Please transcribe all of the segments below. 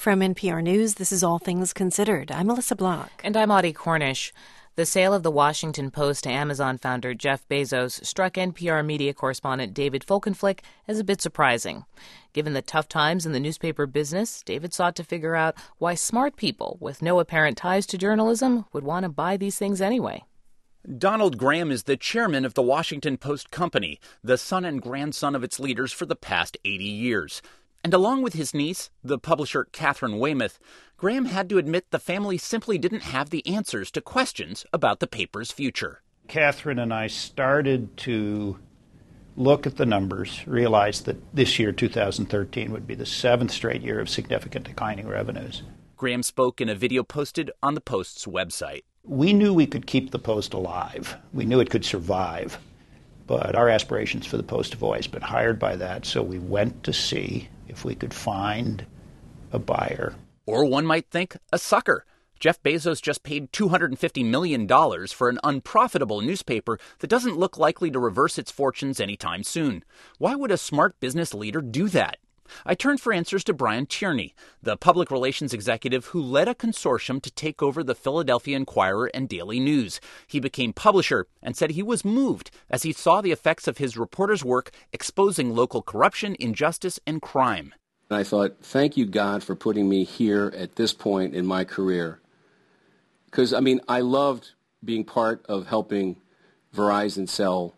From NPR News, this is All Things Considered. I'm Melissa Block. And I'm Audie Cornish. The sale of the Washington Post to Amazon founder Jeff Bezos struck NPR media correspondent David Folkenflik as a bit surprising. Given the tough times in the newspaper business, David sought to figure out why smart people with no apparent ties to journalism would want to buy these things anyway. Donald Graham is the chairman of the Washington Post Company, the son and grandson of its leaders for the past 80 years. And along with his niece, the publisher Katharine Weymouth, Graham had to admit the family simply didn't have the answers to questions about the paper's future. Katharine and I started to look at the numbers, realized that this year, 2013, would be the seventh straight year of significant declining revenues. Graham spoke in a video posted on the Post's website. We knew we could keep the Post alive. We knew it could survive. But our aspirations for the Post have always been higher by that, so we went to see if we could find a buyer. Or one might think a sucker. Jeff Bezos just paid $250 million for an unprofitable newspaper that doesn't look likely to reverse its fortunes anytime soon. Why would a smart business leader do that? I turned for answers to Brian Tierney, the public relations executive who led a consortium to take over the Philadelphia Inquirer and Daily News. He became publisher and said he was moved as he saw the effects of his reporter's work exposing local corruption, injustice, and crime. I thought, thank you, God, for putting me here at this point in my career. Because, I loved being part of helping Verizon sell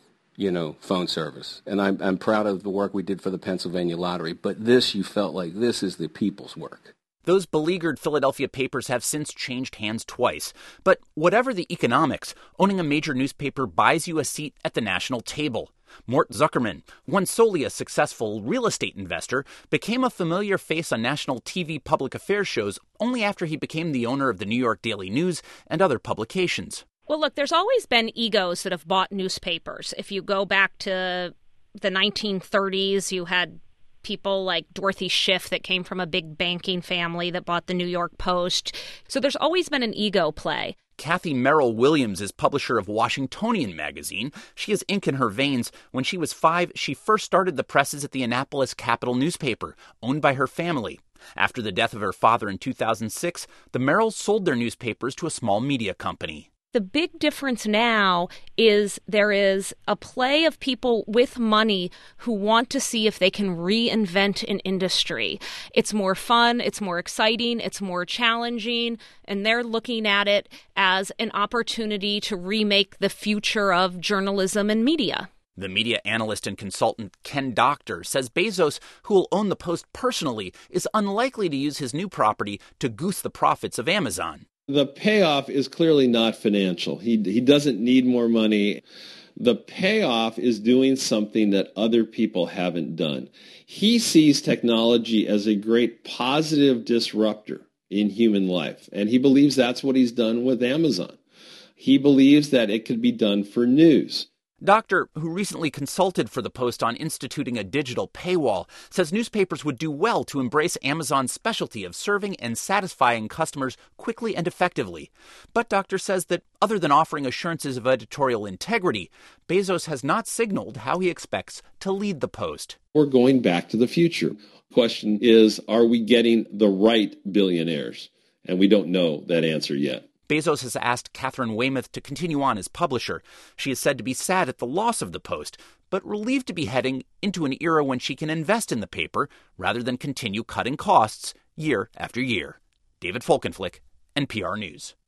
phone service. And I'm proud of the work we did for the Pennsylvania Lottery. But this, you felt like this is the people's work. Those beleaguered Philadelphia papers have since changed hands twice. But whatever the economics, owning a major newspaper buys you a seat at the national table. Mort Zuckerman, once solely a successful real estate investor, became a familiar face on national TV public affairs shows only after he became the owner of the New York Daily News and other publications. Well, look, there's always been egos that have bought newspapers. If you go back to the 1930s, you had people like Dorothy Schiff that came from a big banking family that bought the New York Post. So there's always been an ego play. Kathy Merrill Williams is publisher of Washingtonian magazine. She has ink in her veins. When she was 5, she first started the presses at the Annapolis Capital newspaper, owned by her family. After the death of her father in 2006, the Merrills sold their newspapers to a small media company. The big difference now is there is a play of people with money who want to see if they can reinvent an industry. It's more fun, it's more exciting, it's more challenging, and they're looking at it as an opportunity to remake the future of journalism and media. The media analyst and consultant Ken Doctor says Bezos, who will own the Post personally, is unlikely to use his new property to goose the profits of Amazon. The payoff is clearly not financial. He doesn't need more money. The payoff is doing something that other people haven't done. He sees technology as a great positive disruptor in human life, and he believes that's what he's done with Amazon. He believes that it could be done for news. Doctor, who recently consulted for the Post on instituting a digital paywall, says newspapers would do well to embrace Amazon's specialty of serving and satisfying customers quickly and effectively. But Doctor says that other than offering assurances of editorial integrity, Bezos has not signaled how he expects to lead the Post. We're going back to the future. The question is, are we getting the right billionaires? And we don't know that answer yet. Bezos has asked Katharine Weymouth to continue on as publisher. She is said to be sad at the loss of the Post, but relieved to be heading into an era when she can invest in the paper rather than continue cutting costs year after year. David Folkenflik, NPR News.